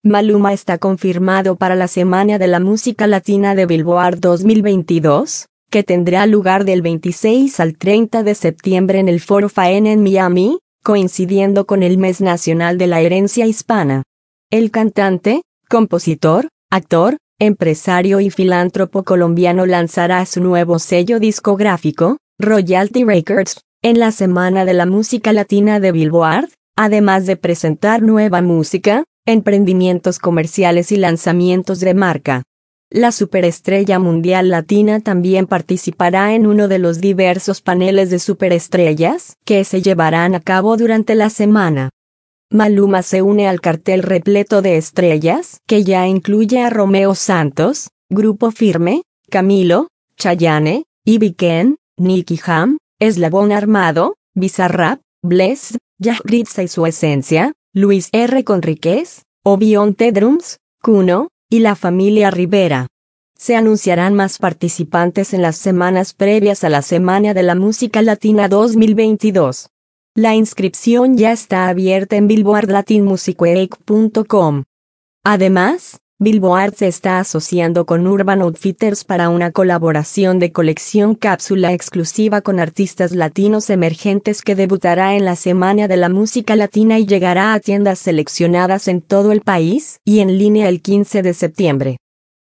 Maluma está confirmado para la Semana de la Música Latina de Billboard 2022, que tendrá lugar del 26 al 30 de septiembre en el Foro Faena en Miami, coincidiendo con el Mes Nacional de la Herencia Hispana. El cantante, compositor, actor, empresario y filántropo colombiano lanzará su nuevo sello discográfico, Royalty Records, en la Semana de la Música Latina de Billboard, además de presentar nueva música, emprendimientos comerciales y lanzamientos de marca. La superestrella mundial latina también participará en uno de los diversos paneles de superestrellas que se llevarán a cabo durante la semana. Maluma se une al cartel repleto de estrellas, que ya incluye a Romeo Santos, Grupo Firme, Camilo, Chayanne, Ivy Queen, Nicky Jam, Eslabón Armado, Bizarrap, Blessd, Yahritza y su esencia, Luis R. Conríquez, Obionte Drums, Kuno, y la familia Rivera. Se anunciarán más participantes en las semanas previas a la Semana de la Música Latina 2022. La inscripción ya está abierta en billboardlatinmusicweek.com. Además, Billboard se está asociando con Urban Outfitters para una colaboración de colección cápsula exclusiva con artistas latinos emergentes que debutará en la Semana de la Música Latina y llegará a tiendas seleccionadas en todo el país y en línea el 15 de septiembre.